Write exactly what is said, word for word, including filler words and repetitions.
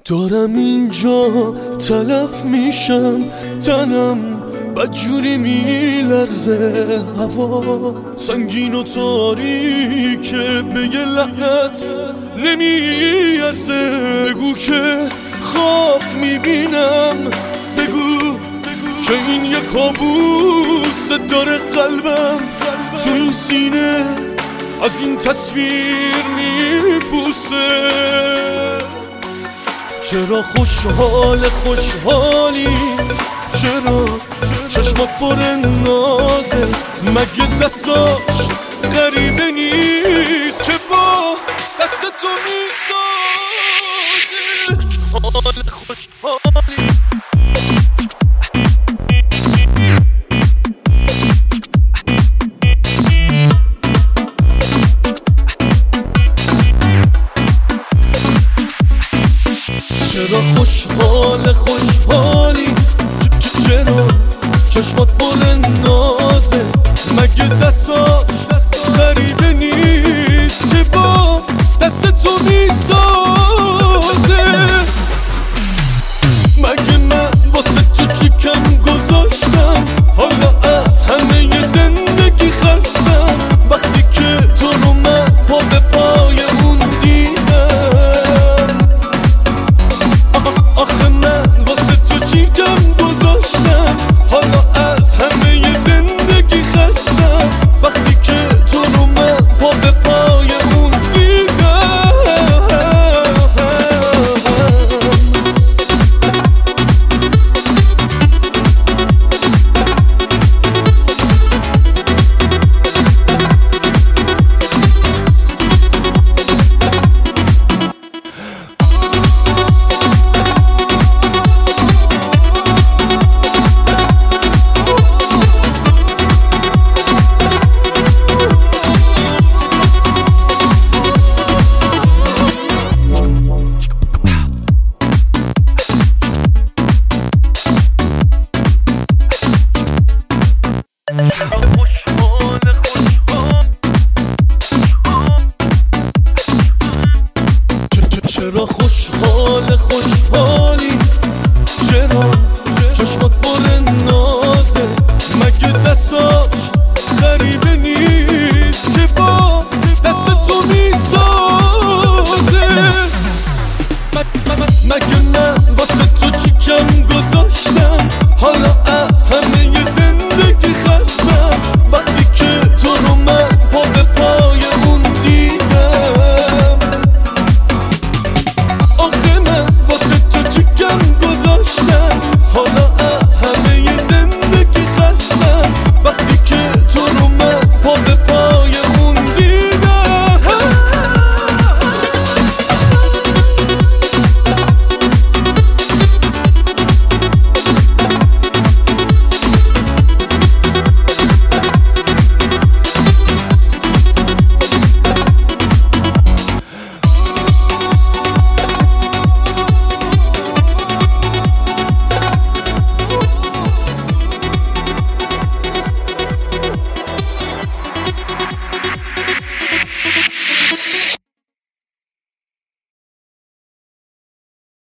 دارم اینجا تلف میشم، تنم بدجوری میلرزه، هوا سنگین و تاریکه، بگه لعنت نمیارزه. بگو که خواب میبینم، بگو که این یه کابوس داره قلبم تو این سینه از این تصویر میپوسه. چرا خوشحال خوشحالی، چرا چشمات پر نازه، مگه دستاش غریبه نیست که با دست تو میسازه. خوشحال خوشحالی چرا خوشحال خوشحالی، چرا چشمات پر نازه، مگه دستاش غریبه نیست که با دست تو میسازه. مگه من واسه تو چی کم گذاشتم، حالا از همه ی زندگی خستم، وقتی که تو رو من پا به پای اون دیدم. آخه من واسه تو چی کم گذاشتم، حالا از همه ی زندگی خستم، وقتی که تو رو من پا به پای اون دیدم. چرا خوشحال خوشحالی، چرا